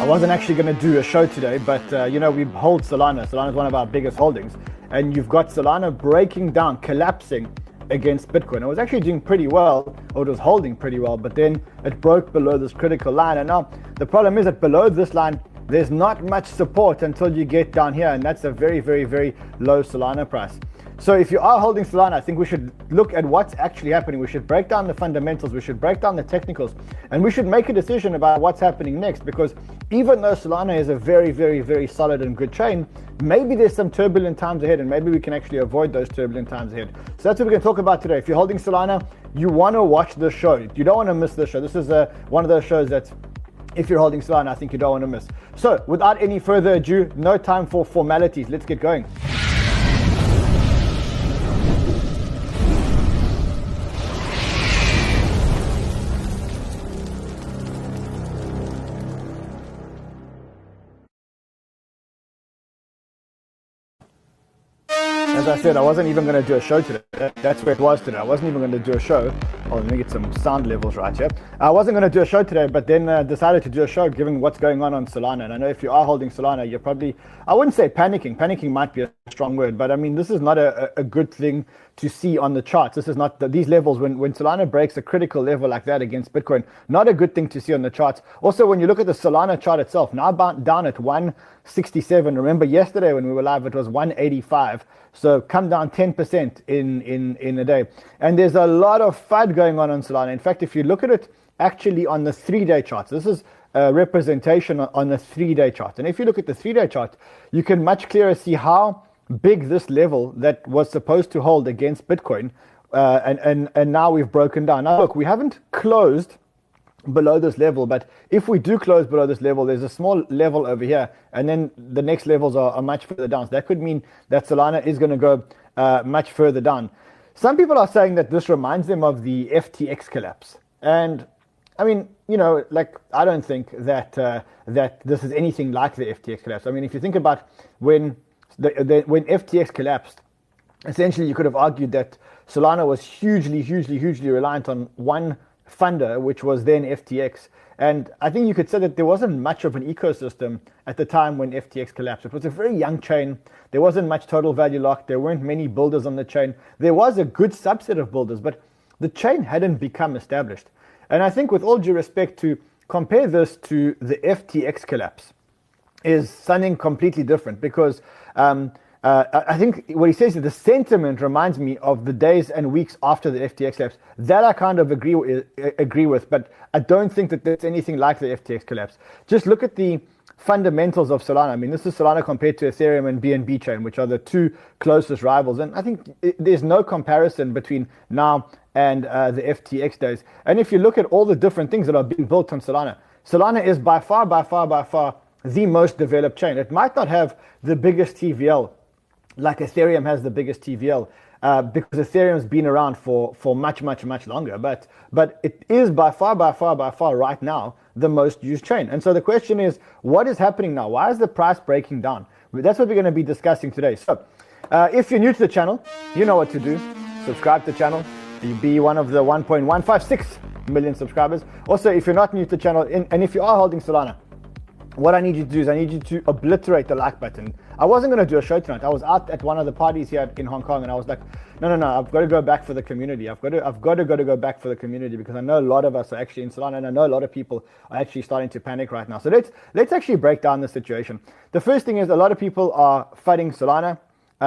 I wasn't actually going to do a show today, but we hold Solana. Solana is one of our biggest holdings, and you've got Solana breaking down, collapsing against Bitcoin. It was actually doing pretty well, or it was holding pretty well, but then it broke below this critical line. And now the problem is that below this line, there's not much support until you get down here, and that's a very, very, very low Solana price. So if you are holding Solana, I think we should look at what's actually happening. We should break down the fundamentals, we should break down the technicals, and we should make a decision about what's happening next, because even though Solana is a very, very, very solid and good chain, maybe there's some turbulent times ahead, and maybe we can actually avoid those turbulent times ahead. So that's what we're going to talk about today. If you're holding Solana, you want to watch this show. You don't want to miss this show. This is one of those shows that if you're holding Solana, I think you don't want to miss. So without any further ado, no time for formalities. Let's get going. As I said, I wasn't even going to do a show today. That's where it was today. I wasn't even going to do a show. Oh, let me get some sound levels right here. I wasn't going to do a show today, but then decided to do a show given what's going on Solana. And I know if you are holding Solana, you're probably, I wouldn't say panicking. Panicking might be a strong word, but I mean, this is not a good thing to see on the charts. This is not these levels. When Solana breaks a critical level like that against Bitcoin, not a good thing to see on the charts. Also, when you look at the Solana chart itself, now down at 167. Remember yesterday when we were live, it was 185. So come down 10% in a day. And there's a lot of FUD going on Solana. In fact, if you look at it actually on the 3-day charts, this is a representation on the 3-day chart. And if you look at the 3-day chart, you can much clearer see how big this level that was supposed to hold against Bitcoin, and now we've broken down. Now look, we haven't closed below this level, but if we do close below this level, there's a small level over here, and then the next levels are much further down. So that could mean that Solana is going to go much further down. Some people are saying that this reminds them of the FTX collapse, and I mean, I don't think that that this is anything like the FTX collapse. I mean, if you think about when FTX collapsed, essentially you could have argued that Solana was hugely reliant on one funder, which was then FTX. And I think you could say that there wasn't much of an ecosystem at the time when FTX collapsed. It was a very young chain. There wasn't much total value locked. There weren't many builders on the chain. There was a good subset of builders, but the chain hadn't become established. And I think with all due respect, to compare this to the FTX collapse is something completely different, because I think what he says is the sentiment reminds me of the days and weeks after the FTX collapse. That I kind of agree with, but I don't think that there's anything like the FTX collapse. Just look at the fundamentals of Solana. I mean, this is Solana compared to Ethereum and BNB chain, which are the two closest rivals. And I think there's no comparison between now and the FTX days. And if you look at all the different things that are being built on Solana, Solana is by far the most developed chain. It might not have the biggest TVL like Ethereum has the biggest TVL, because Ethereum's been around for much longer, but it is by far right now the most used chain. And so the question is, what is happening now? Why is the price breaking down? That's what we're going to be discussing today. So if you're new to the channel, you know what to do. Subscribe to the channel. You be one of the 1.156 million subscribers. Also, if you're not new to the channel, and if you are holding Solana, what I need you to do is I need you to obliterate the like button. I wasn't going to do a show tonight. I was out at one of the parties here in Hong Kong, and I was like, no, I've got to go back for the community. I've got to go back for the community, because I know a lot of us are actually in Solana, and I know a lot of people are actually starting to panic right now. So let's actually break down the situation. The first thing is a lot of people are fighting Solana.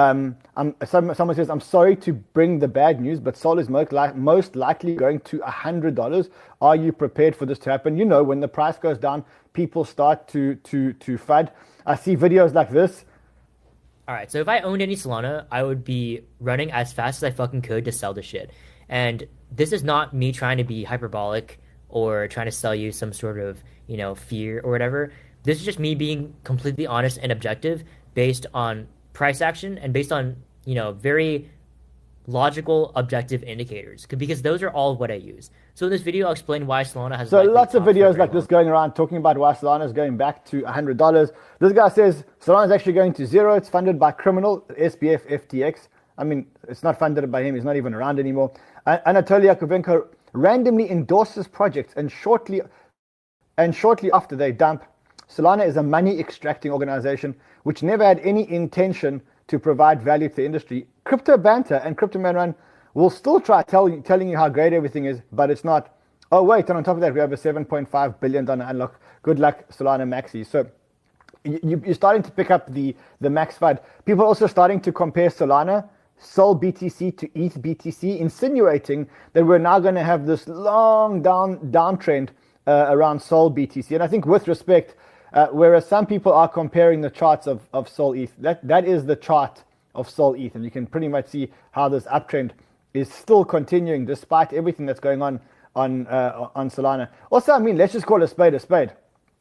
Someone says, I'm sorry to bring the bad news, but Sol is most likely going to $100. Are you prepared for this to happen? When the price goes down, people start to FUD. I see videos like this. All right, so if I owned any Solana, I would be running as fast as I fucking could to sell the shit. And this is not me trying to be hyperbolic or trying to sell you some sort of, fear or whatever. This is just me being completely honest and objective based on price action and based on, very logical, objective indicators, because those are all what I use. So in this video, I'll explain why Solana has... So lots of videos like this going around talking about why Solana is going back to $100. This guy says Solana is actually going to zero. It's funded by criminal SBF FTX. I mean, it's not funded by him. He's not even around anymore. Anatoly Yakovenko randomly endorses projects, and shortly after they dump Solana is a money extracting organization which never had any intention to provide value to the industry. Crypto Banter and Crypto Man Run will still try telling you how great everything is, but it's not. Oh wait, and on top of that, we have a $7.5 billion unlock. Good luck, Solana Maxi. So you're starting to pick up the max FUD. People are also starting to compare Solana, Sol BTC to ETH BTC, insinuating that we're now going to have this long downtrend around Sol BTC. And I think, with respect, whereas some people are comparing the charts of Sol ETH, that is the chart of Sol ETH, and you can pretty much see how this uptrend is still continuing despite everything that's going on Solana. Also, I mean, let's just call a spade a spade.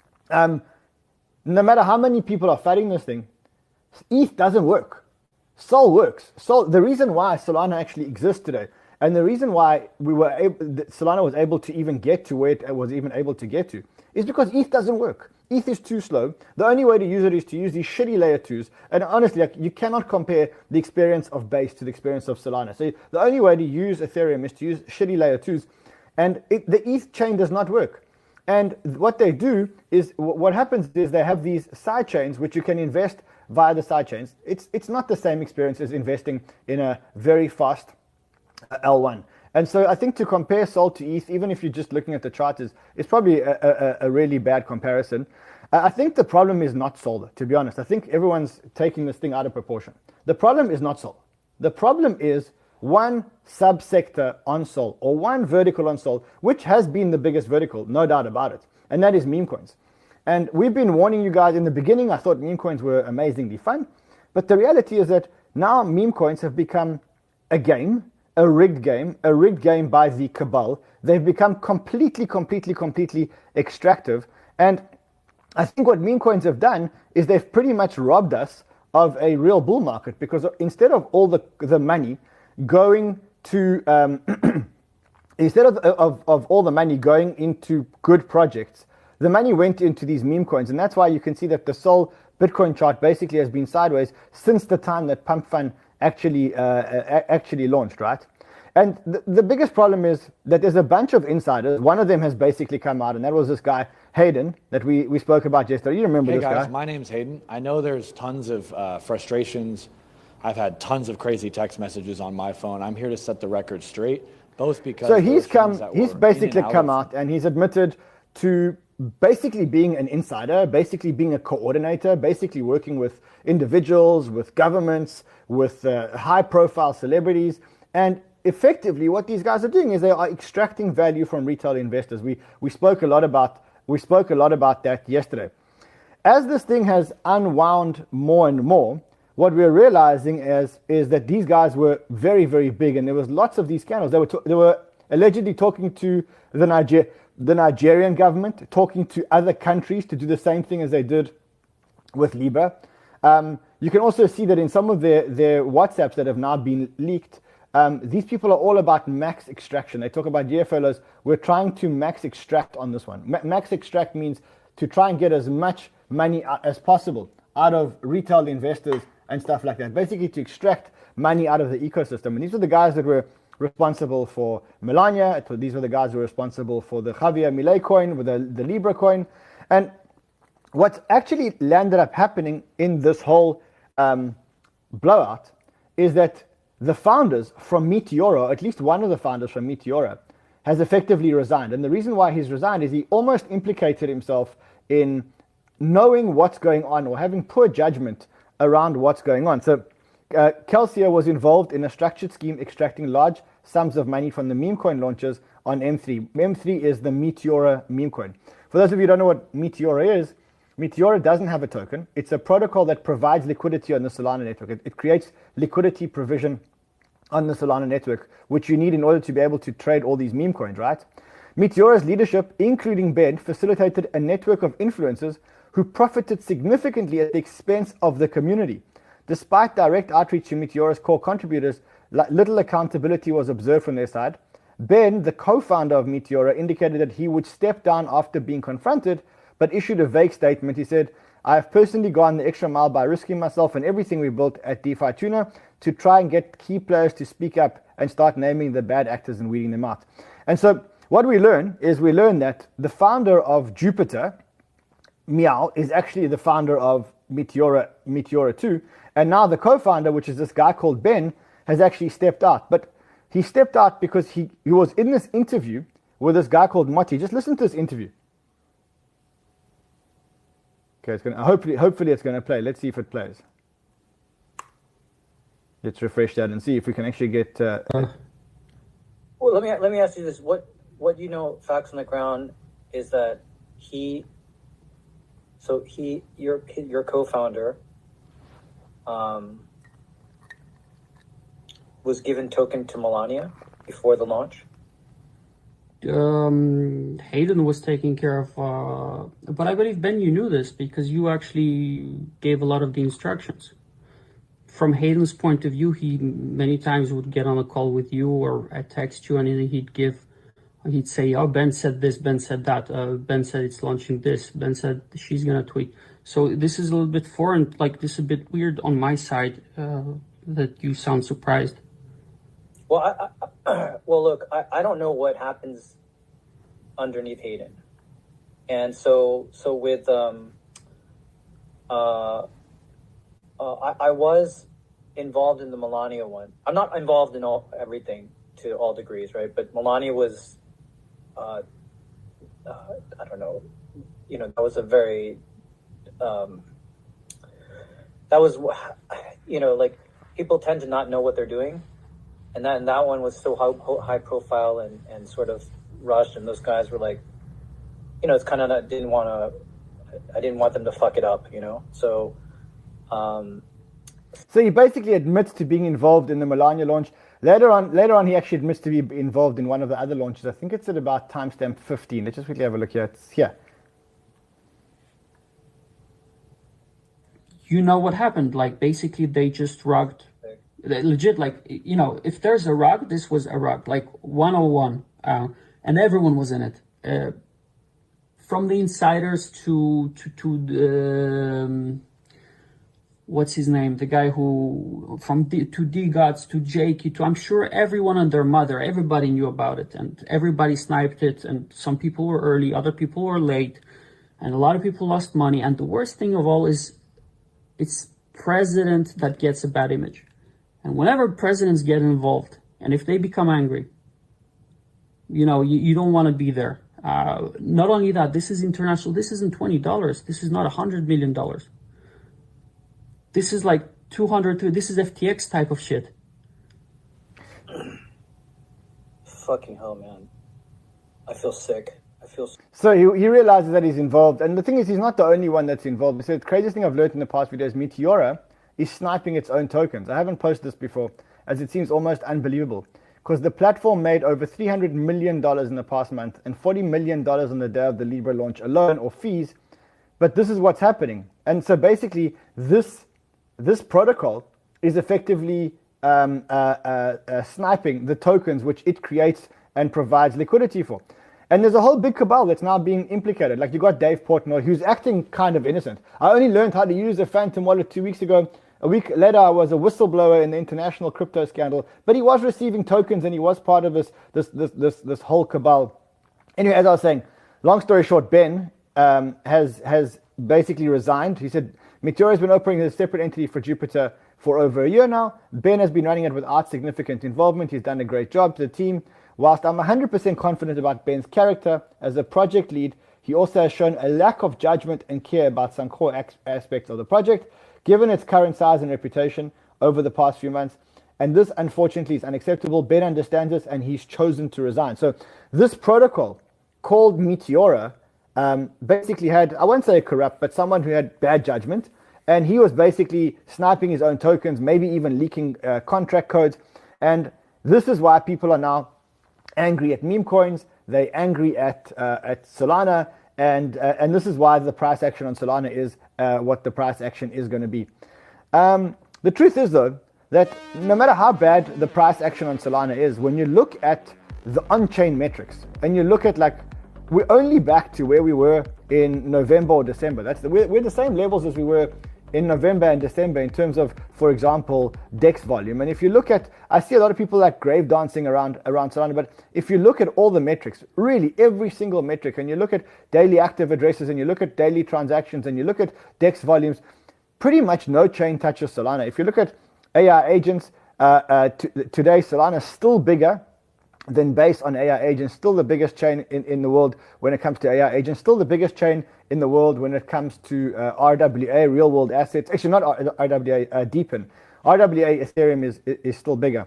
No matter how many people are fighting this thing, ETH doesn't work. Sol works. The reason why Solana actually exists today, and the reason why Solana was able to even get to where it was even able to get to, is because ETH doesn't work. ETH is too slow. The only way to use it is to use these shitty layer 2s. And honestly, you cannot compare the experience of Base to the experience of Solana. So the only way to use Ethereum is to use shitty layer 2s. And the ETH chain does not work. And what they do is, what happens is they have these side chains which you can invest via the side chains. It's not the same experience as investing in a very fast L1. And so I think to compare Sol to ETH, even if you're just looking at the chart, is probably a really bad comparison. I think the problem is not Sol, to be honest. I think everyone's taking this thing out of proportion. The problem is not Sol. The problem is one subsector on Sol, or one vertical on Sol, which has been the biggest vertical, no doubt about it, and that is meme coins. And we've been warning you guys in the beginning. I thought meme coins were amazingly fun, but the reality is that now meme coins have become a game, a rigged game by the cabal. They've become completely extractive. And I think what meme coins have done is they've pretty much robbed us of a real bull market, because instead of all the money going to instead of all the money going into good projects, the money went into these meme coins. And that's why you can see that the Sol Bitcoin chart basically has been sideways since the time that Pump Fund actually launched, right? And the biggest problem is that there's a bunch of insiders. One of them has basically come out, and that was this guy Hayden that we spoke about yesterday. You remember this guy? Hey guys, my name's Hayden. I know there's tons of frustrations. I've had tons of crazy text messages on my phone. I'm here to set the record straight, both because he's basically come out and he's admitted to basically being an insider, basically being a coordinator, basically working with individuals, with governments, with high-profile celebrities. And effectively, what these guys are doing is they are extracting value from retail investors. We spoke a lot about that yesterday. As this thing has unwound more and more, what we're realizing is that these guys were very, very big, and there was lots of these scandals. They were allegedly talking to the Nigerian government, talking to other countries to do the same thing as they did with Libra. You can also see that in some of their WhatsApps that have now been leaked, these people are all about max extraction. They talk about, yeah, fellas, we're trying to max extract on this one. Max extract means to try and get as much money as possible out of retail investors and stuff like that. Basically to extract money out of the ecosystem. And these are the guys that were responsible for Melania. These were the guys who were responsible for the Javier Milei coin, with the Libra coin. And what's actually landed up happening in this whole blowout is that the founders from Meteora, at least one of the founders from Meteora, has effectively resigned. And the reason why he's resigned is he almost implicated himself in knowing what's going on, or having poor judgment around what's going on. So Kelsier was involved in a structured scheme extracting large sums of money from the meme coin launchers on M3. M3 is the Meteora meme coin. For those of you who don't know what Meteora is, Meteora doesn't have a token. It's a protocol that provides liquidity on the Solana network. It creates liquidity provision on the Solana network, which you need in order to be able to trade all these meme coins, right? Meteora's leadership, including Ben, facilitated a network of influencers who profited significantly at the expense of the community. Despite direct outreach to Meteora's core contributors, little accountability was observed from their side. Ben, the co-founder of Meteora, indicated that he would step down after being confronted, but issued a vague statement. He said, "I have personally gone the extra mile by risking myself and everything we built at DeFi Tuna to try and get key players to speak up and start naming the bad actors and weeding them out." And so what we learn that the founder of Jupiter Meow is actually the founder of Meteora 2. And now the co-founder, which is this guy called Ben, has actually stepped out. But he stepped out because he was in this interview with this guy called Motti. Just listen to this interview. Okay, it's gonna hopefully it's gonna play. Let's see if it plays. Let's refresh that and see if we can actually get. Well, let me ask you this: what you know, facts on the ground, is that your co-founder, was given token to Melania before the launch? Hayden was taking care of, but I believe, Ben, you knew this because you actually gave a lot of the instructions. From Hayden's point of view, he many times would get on a call with you or text you, and he'd say, "Oh, Ben said this, Ben said that, Ben said it's launching this, Ben said she's gonna tweet." So this is a little bit foreign, like this is a bit weird on my side, that you sound surprised. Well, well, look, I don't know what happens underneath Hayden, and so with I was involved in the Melania one. I'm not involved in everything to all degrees, right? But Melania was, I don't know, that was a very, that was, like people tend to not know what they're doing. And that one was so high profile and sort of rushed. And those guys were like, it's kind of, I didn't want them to fuck it up, So, so he basically admits to being involved in the Melania launch. Later on, he actually admits to be involved in one of the other launches. I think it's at about timestamp 15. Let's just quickly have a look here. It's here. You know what happened? Like, basically, they just rugged. Legit, like, if there's a rug, this was a rug, like 101. And everyone was in it. From the insiders to the... what's his name? The guy who, to D-Gods, to Jakey, I'm sure everyone and their mother, everybody knew about it, and everybody sniped it, and some people were early, other people were late, and a lot of people lost money, and the worst thing of all is it's president that gets a bad image. And whenever presidents get involved, and if they become angry, you don't want to be there. Not only that, this is international, this isn't $20, this is not $100 million. This is like 200, this is FTX type of shit. Fucking hell, man. I feel sick. So he realizes that he's involved. And the thing is, he's not the only one that's involved. So the craziest thing I've learned in the past few days, Meteora is sniping its own tokens. I haven't posted this before, as it seems almost unbelievable. Because the platform made over $300 million in the past month and $40 million on the day of the Libra launch alone, or fees. But this is what's happening. And so basically, this protocol is effectively sniping the tokens which it creates and provides liquidity for. And there's a whole big cabal that's now being implicated. Like, you got Dave Portnoy, who's acting kind of innocent. I only learned how to use a Phantom wallet 2 weeks ago. A week later, I was a whistleblower in the international crypto scandal. But he was receiving tokens, and he was part of this whole cabal. Anyway, as I was saying, long story short, Ben has basically resigned. He said Meteora has been operating as a separate entity for Jupiter for over a year now. Ben has been running it without significant involvement. He's done a great job to the team. Whilst I'm 100% confident about Ben's character as a project lead, he also has shown a lack of judgment and care about some core aspects of the project, given its current size and reputation over the past few months. And this, unfortunately, is unacceptable. Ben understands this, and he's chosen to resign. So this protocol called Meteora basically had, I won't say corrupt, but someone who had bad judgment. And he was basically sniping his own tokens, maybe even leaking contract codes. And this is why people are now angry at meme coins. They're angry at Solana. And this is why the price action on Solana is what the price action is going to be. The truth is, though, that no matter how bad the price action on Solana is, when you look at the on-chain metrics and you look at, like, we're only back to where we were in November or December. We're the same levels as we were in November and December in terms of, for example, DEX volume. And if you look at, I see a lot of people like grave dancing around Solana, but if you look at all the metrics, really every single metric, and you look at daily active addresses, and you look at daily transactions, and you look at DEX volumes, pretty much no chain touches Solana. If you look at AI agents, today Solana is still bigger than Base on AI agents, still the biggest chain in the world when it comes to AI agents, still the biggest chain in the world when it comes to RWA, real world assets. Actually, not RWA, Deepin. RWA Ethereum is still bigger.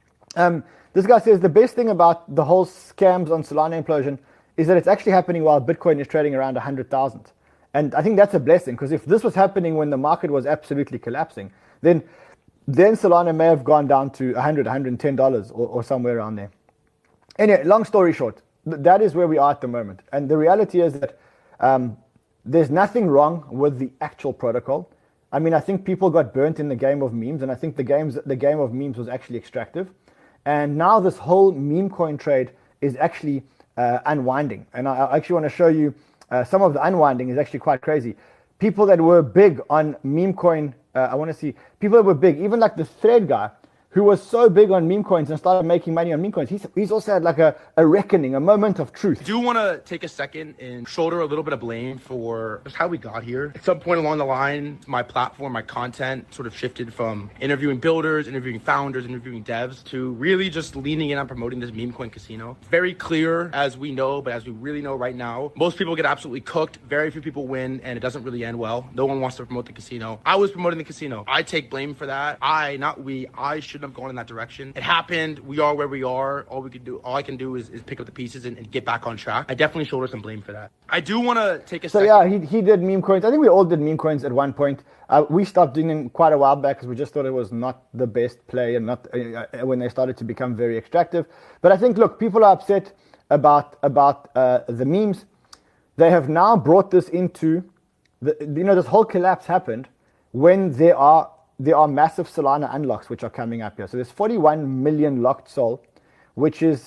This guy says the best thing about the whole scams on Solana implosion is that it's actually happening while Bitcoin is trading around 100,000. And I think that's a blessing, because if this was happening when the market was absolutely collapsing, then Solana may have gone down to $100, $110 or somewhere around there. Anyway, long story short, that is where we are at the moment. And the reality is that there's nothing wrong with the actual protocol. I mean, I think people got burnt in the game of memes, and I think the game of memes was actually extractive. And now this whole meme coin trade is actually unwinding. And I actually want to show you some of the unwinding is actually quite crazy. People that were big on meme coin, I want to see people that were big, even like the Thread guy, who was so big on meme coins and started making money on meme coins. He's also had like a reckoning, a moment of truth. I do want to take a second and shoulder a little bit of blame for just how we got here. At some point along the line, my platform, my content sort of shifted from interviewing builders, interviewing founders, interviewing devs to really just leaning in on promoting this meme coin casino. Very clear, as we know, but as we really know right now, most people get absolutely cooked. Very few people win, and it doesn't really end well. No one wants to promote the casino. I was promoting the casino. I take blame for that. I should have gone in that direction. It happened. We are where we are. All I can do is pick up the pieces and get back on track. I definitely shoulder some blame for that. I do want to take a second. So yeah, he did meme coins. I think we all did meme coins at one point. We stopped doing them quite a while back because we just thought it was not the best play, and not when they started to become very extractive. But I think, look, people are upset about the memes. They have now brought this into this whole collapse happened when there are massive Solana unlocks which are coming up here. So there's 41 million locked SOL, which is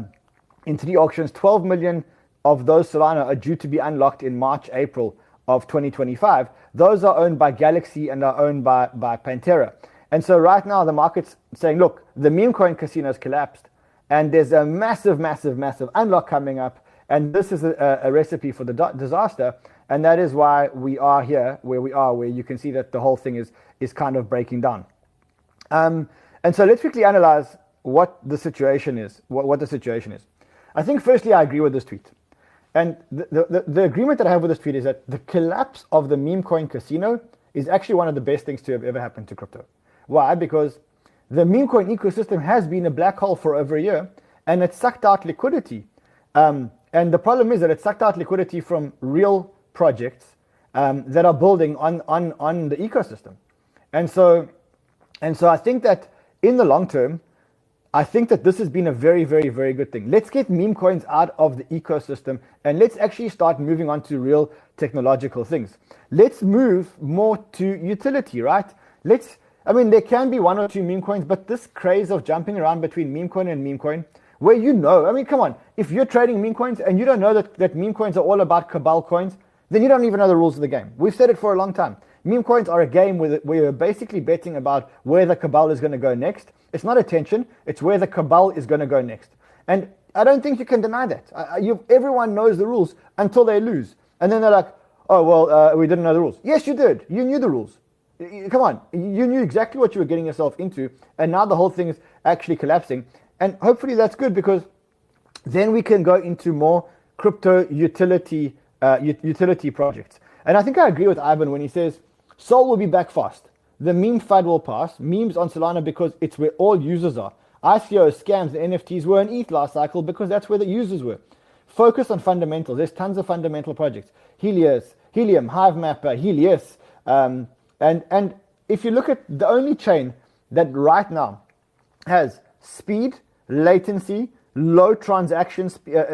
in 3 auctions. 12 million of those Solana are due to be unlocked in March, April of 2025. Those are owned by Galaxy and are owned by Pantera. And so right now the market's saying, look, the meme coin casino has collapsed, and there's a massive, massive, massive unlock coming up, and this is a recipe for the disaster. And that is why we are here where we are, where you can see that the whole thing is kind of breaking down. And so let's quickly analyze what the situation is. What the situation is. I think firstly, I agree with this tweet. And the agreement that I have with this tweet is that the collapse of the meme coin casino is actually one of the best things to have ever happened to crypto. Why? Because the meme coin ecosystem has been a black hole for over a year, and it sucked out liquidity. And the problem is that it sucked out liquidity from real projects that are building on the ecosystem. And so I think that in the long term, I think that this has been a very, very, very good thing. Let's get meme coins out of the ecosystem, and let's actually start moving on to real technological things. Let's move more to utility, right? There can be 1 or 2 meme coins, but this craze of jumping around between meme coin and meme coin, where come on, if you're trading meme coins and you don't know that meme coins are all about cabal coins, then you don't even know the rules of the game. We've said it for a long time. Meme coins are a game where you're basically betting about where the cabal is going to go next. It's not attention, it's where the cabal is going to go next. And I don't think you can deny that. Everyone knows the rules until they lose. And then they're like, oh, well, we didn't know the rules. Yes, you did. You knew the rules. Come on. You knew exactly what you were getting yourself into. And now the whole thing is actually collapsing. And hopefully that's good, because then we can go into more crypto utility projects. And I think I agree with Ivan when he says Sol will be back fast. The meme FUD will pass. Memes on Solana because it's where all users are. ICOs, scams, and NFTs were an ETH last cycle because that's where the users were. Focus on fundamentals. There's tons of fundamental projects. Helium, Hivemapper, Helios. And if you look at the only chain that right now has speed, latency, low transaction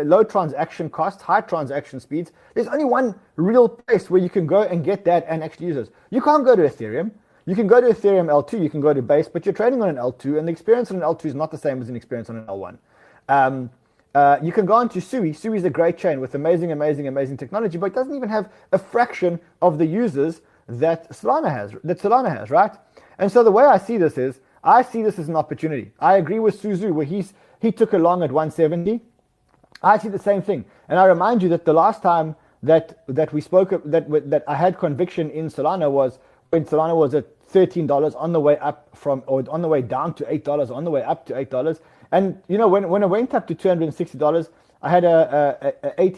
costs, high transaction speeds, there's only one real place where you can go and get that and actually use it. You can't go to Ethereum. You can go to Ethereum L2, you can go to Base, but you're trading on an L2, and the experience on an L2 is not the same as an experience on an L1. You can go on to Sui. Sui is a great chain with amazing technology, but it doesn't even have a fraction of the users that Solana has, right? And so the way I see this is, I see this as an opportunity. I agree with Suzu where he took a long at 170. I see the same thing. And I remind you that the last time that we spoke, that I had conviction in Solana was when Solana was at $13 on the way up or on the way down to $8, on the way up to $8. And you know, when it went up to $260, I had a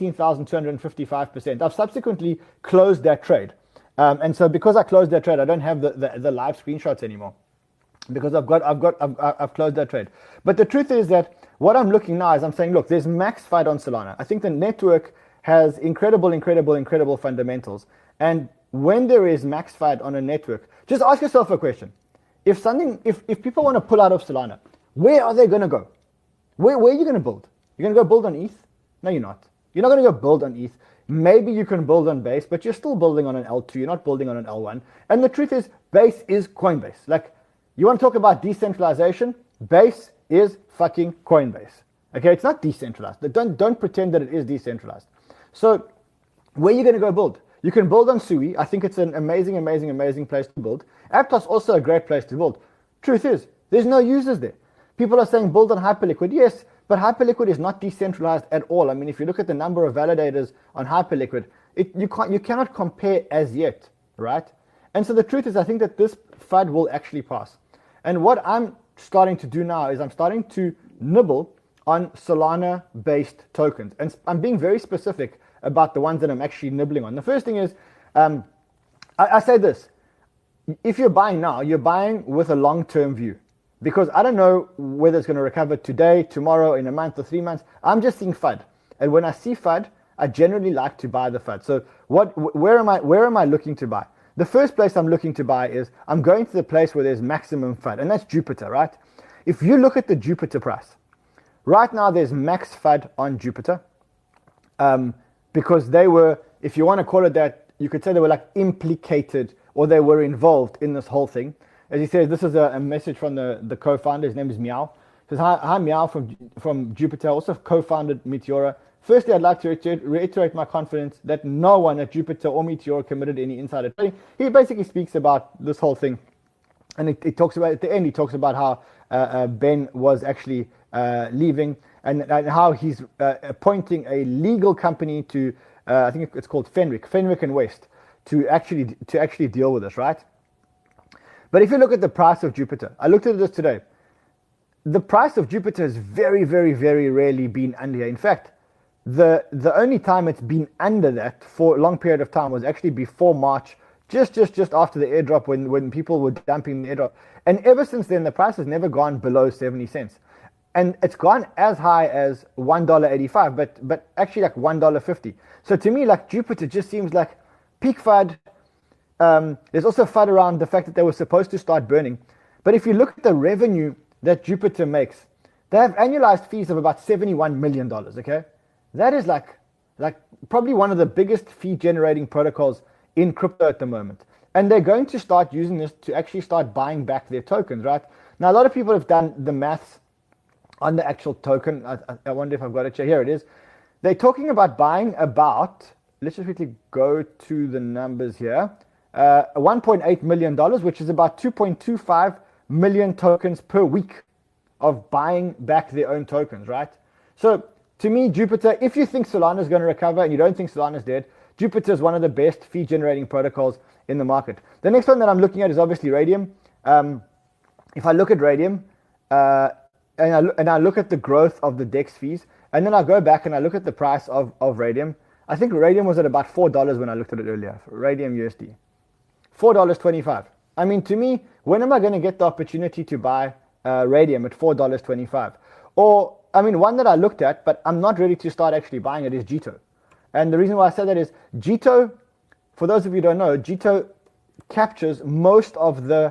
18,255%. I've subsequently closed that trade. And so because I closed that trade, I don't have the live screenshots anymore because I've closed that trade. But the truth is that what I'm looking now is I'm saying, look, there's max FUD on Solana. I think the network has incredible fundamentals. And when there is max FUD on a network, just ask yourself a question. If people want to pull out of Solana, where are they going to go? Where are you going to build? You're going to go build on ETH? No, you're not. You're not going to go build on ETH. Maybe you can build on Base, but you're still building on an L2. You're not building on an L1. And the truth is, Base is Coinbase. Like, you want to talk about decentralization? Base is fucking Coinbase. Okay, it's not decentralized. Don't pretend that it is decentralized. So, where are you going to go build? You can build on Sui. I think it's an amazing place to build. Aptos also a great place to build. Truth is, there's no users there. People are saying build on Hyperliquid. Yes, but Hyperliquid is not decentralized at all. I mean, if you look at the number of validators on Hyperliquid, you cannot compare as yet, right? And so the truth is, I think that this FUD will actually pass. And what I'm starting to do now is I'm starting to nibble on Solana-based tokens. And I'm being very specific about the ones that I'm actually nibbling on. The first thing is, I say this. If you're buying now, you're buying with a long-term view. Because I don't know whether it's going to recover today, tomorrow, in a month, or 3 months. I'm just seeing FUD. And when I see FUD, I generally like to buy the FUD. So where am I looking to buy? The first place I'm looking to buy is I'm going to the place where there's maximum FUD, and that's Jupiter, right? If you look at the Jupiter price, right now there's max FUD on Jupiter because they were, if you want to call it that, you could say they were like implicated or they were involved in this whole thing. As he says, this is a message from the co-founder. His name is Meow. He says, hi Meow from Jupiter, also co-founded Meteora. Firstly, I'd like to reiterate my confidence that no one at Jupiter or Meteora committed any insider trading. He basically speaks about this whole thing. And it talks about, at the end, he talks about how Ben was actually leaving and how he's appointing a legal company to, I think it's called Fenwick and West, to actually deal with this, right? But if you look at the price of Jupiter, I looked at this today. The price of Jupiter has very rarely been under here. In fact, the only time it's been under that for a long period of time was actually before March, just after the airdrop when people were dumping the airdrop. And ever since then, the price has never gone below 70 cents. And it's gone as high as $1.85, but actually like $1.50. So to me, like Jupiter just seems like peak FUD. There's also FUD around the fact that they were supposed to start burning. But if you look at the revenue that Jupiter makes, they have annualized fees of about $71 million, okay? That is like probably one of the biggest fee generating protocols in crypto at the moment. And they're going to start using this to actually start buying back their tokens, right? Now, a lot of people have done the maths on the actual token. I wonder if I've got it here. Here it is. They're talking about buying about, let's just quickly go to the numbers here. $1.8 million, which is about 2.25 million tokens per week of buying back their own tokens, right? So to me, Jupiter, if you think Solana is going to recover and you don't think Solana is dead, Jupiter is one of the best fee generating protocols in the market. The next one that I'm looking at is obviously Raydium. If I look at Raydium and I look at the growth of the DEX fees, and then I go back and I look at the price of Raydium, I think Raydium was at about $4 when I looked at it earlier, Raydium USD. $4.25. I mean, to me, when am I going to get the opportunity to buy Raydium at $4.25? Or, I mean, one that I looked at, but I'm not ready to start actually buying it, is Jito. And the reason why I say that is Jito, for those of you who don't know, Jito captures most of the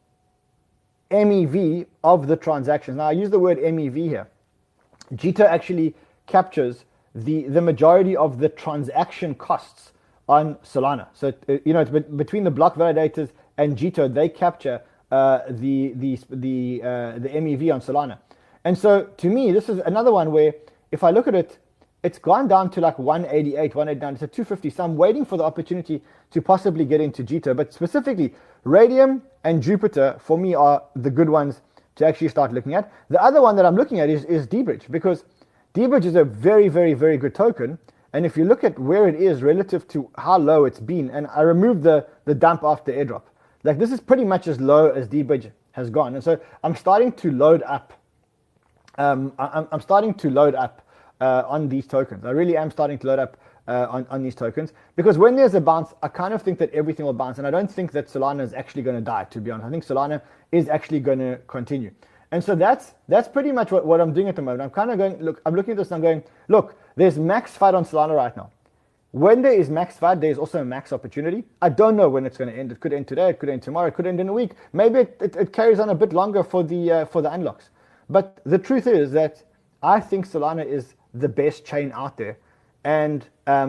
MEV of the transactions. Now, I use the word MEV here. Jito actually captures the majority of the transaction costs on Solana. So it's between the block validators and Jito, they capture the MEV on Solana. And so to me, this is another one where if I look at it, it's gone down to like 188, 189. It's at 250. So I'm waiting for the opportunity to possibly get into Jito. But specifically, Radium and Jupiter for me are the good ones to actually start looking at. The other one that I'm looking at is dBridge, because dBridge is a very, very, very good token. And if you look at where it is relative to how low it's been, and I removed the dump after airdrop, like this is pretty much as low as dBridge has gone. And so I'm starting to load up. I'm starting to load up on these tokens. I really am starting to load up on these tokens, because when there's a bounce, I kind of think that everything will bounce, and I don't think that Solana is actually going to die, to be honest. I think Solana is actually going to continue. And so that's pretty much what I'm doing at the moment. I'm kind of going, look, I'm looking at this and I'm going, look, there's max FUD on Solana right now. When there is max FUD, there's also a max opportunity. I don't know when it's going to end. It could end today, it could end tomorrow, it could end in a week. Maybe it carries on a bit longer for the unlocks. But the truth is that I think Solana is the best chain out there. And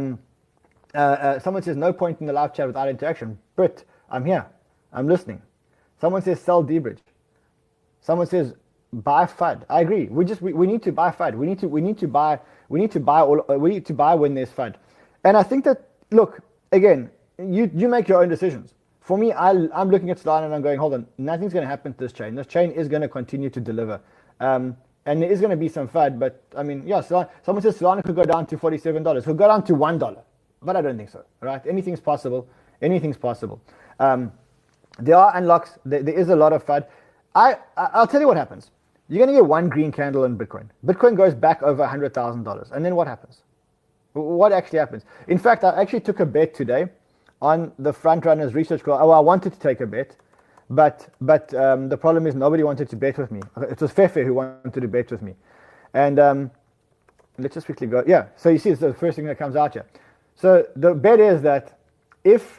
someone says, no point in the live chat without interaction. Brit, I'm here. I'm listening. Someone says, sell dBridge. Someone says, buy FUD. I agree. We need to buy FUD. We need to buy when there's FUD. And I think that, look, again, you make your own decisions. For me, I'm looking at Solana and I'm going, hold on, nothing's going to happen to this chain. This chain is going to continue to deliver. And there is going to be some FUD, but I mean, yeah, someone says Solana could go down to $47. It could go down to $1, but I don't think so, right? Anything's possible. Anything's possible. There are unlocks. There is a lot of FUD. I'll tell you what happens. You're going to get one green candle in Bitcoin. Bitcoin goes back over $100,000. And then what happens? What actually happens? In fact, I actually took a bet today on the Frontrunners research call. Oh, I wanted to take a bet, but the problem is nobody wanted to bet with me. It was Fefe who wanted to bet with me. And let's just quickly go. Yeah, so you see it's the first thing that comes out here. So the bet is that if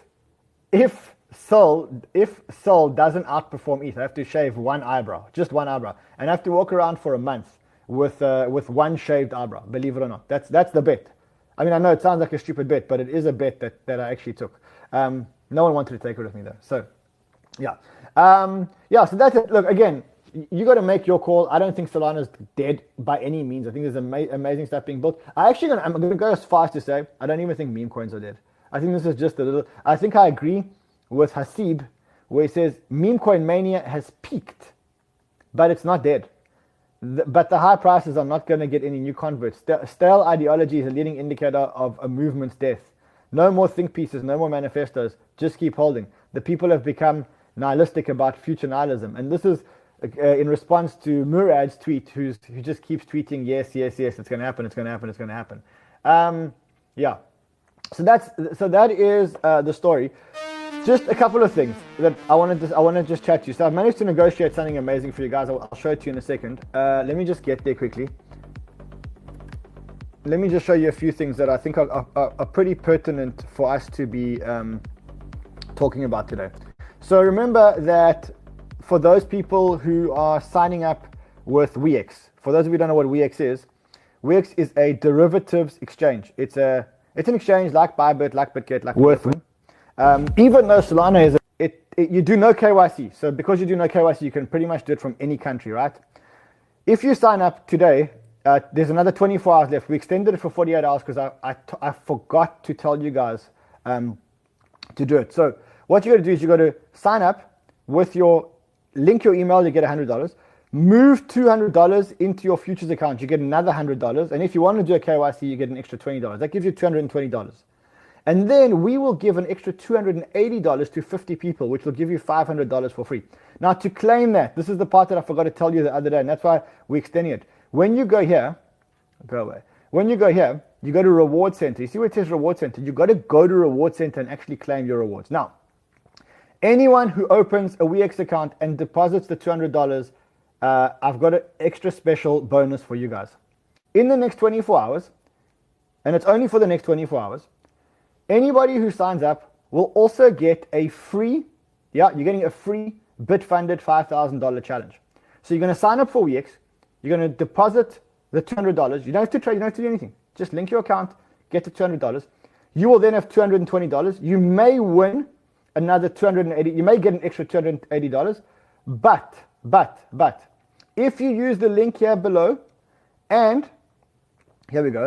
Sol doesn't outperform ETH, I have to shave one eyebrow, just one eyebrow, and I have to walk around for a month with one shaved eyebrow. Believe it or not, that's the bet. I mean, I know it sounds like a stupid bet, but it is a bet that I actually took. No one wanted to take it with me though. So, yeah, So that's it. Look, again, you got to make your call. I don't think Solana's dead by any means. I think there's amazing stuff being built. I'm going to go as far as to say I don't even think meme coins are dead. I think this is just a little. I think I agree with Hasib, where he says meme coin mania has peaked, but it's not dead. But the high prices are not going to get any new converts. Stale ideology is a leading indicator of a movement's death. No more think pieces, no more manifestos. Just keep holding. The people have become nihilistic about future nihilism. And this is in response to Murad's tweet, who just keeps tweeting, yes, it's going to happen, it's going to happen, it's going to happen. Yeah. So that is the story. Just a couple of things that I want to just chat to you. So I've managed to negotiate something amazing for you guys. I'll show it to you in a second. Let me just get there quickly. Let me just show you a few things that I think are pretty pertinent for us to be talking about today. So remember that for those people who are signing up with Weex, for those of you who don't know what Weex is a derivatives exchange. It's an exchange like Bybit, like Bitget, like Bitcoin. Even though Solana is, you do no KYC. So because you do no KYC, you can pretty much do it from any country, right? If you sign up today, there's another 24 hours left. We extended it for 48 hours because I forgot to tell you guys to do it. So what you got to do is you got to sign up with link your email, you get $100. Move $200 into your futures account, you get another $100. And if you want to do a KYC, you get an extra $20. That gives you $220. And then we will give an extra $280 to 50 people, which will give you $500 for free. Now, to claim that, this is the part that I forgot to tell you the other day, and that's why we're extending it. When you go here, go away. When you go here, you go to Reward Center. You see where it says Reward Center? You've got to go to Reward Center and actually claim your rewards. Now, anyone who opens a Weex account and deposits the $200, I've got an extra special bonus for you guys. In the next 24 hours, and it's only for the next 24 hours, anybody who signs up will also get a free, you're getting a free Bitfunded $5,000 challenge. So you're going to sign up for Weex, you're going to deposit the $200. You don't have to trade, you don't have to do anything. Just link your account, get the $200. You will then have $220. You may win another $280. You may get an extra $280. But, if you use the link here below, and here we go.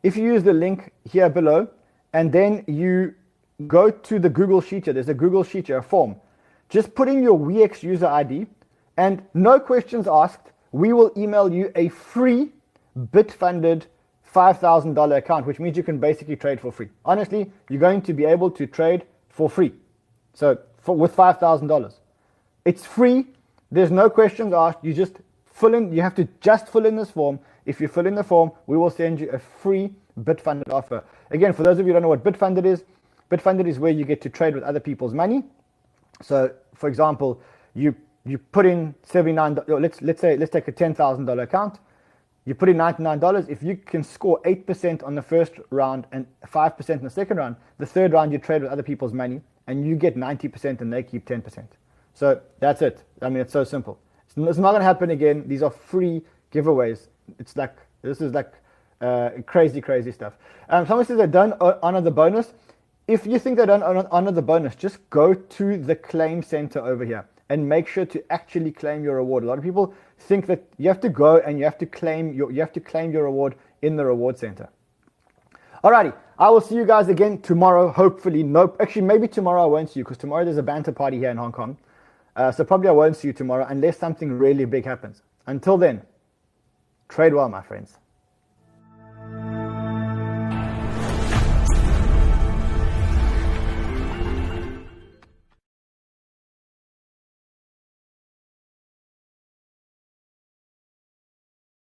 if you use the link here below, and then you go to the Google Sheet here, there's a Google Sheet here, a form. Just put in your WeX user ID, and no questions asked, we will email you a free Bitfunded $5,000 account, which means you can basically trade for free. Honestly, you're going to be able to trade for free. So with $5,000. It's free. There's no questions asked. You just you have to just fill in this form. If you fill in the form, we will send you a free Bitfunded offer. Again, for those of you who don't know what Bitfunded is where you get to trade with other people's money. So, for example, you put in $79. Let's take a $10,000 account. You put in $99. If you can score 8% on the first round and 5% in the second round, the third round you trade with other people's money, and you get 90% and they keep 10%. So that's it. I mean, it's so simple. It's not going to happen again. These are free giveaways. This is like crazy stuff. Someone says they don't honor the bonus. If you think they don't honor the bonus, just go to the claim center over here and make sure to actually claim your reward. A lot of people think that you have to go and you have to claim your reward in the reward center. Alrighty, I will see you guys again tomorrow. Hopefully, maybe tomorrow I won't see you because tomorrow there's a banter party here in Hong Kong. So probably I won't see you tomorrow unless something really big happens. Until then, trade well, my friends.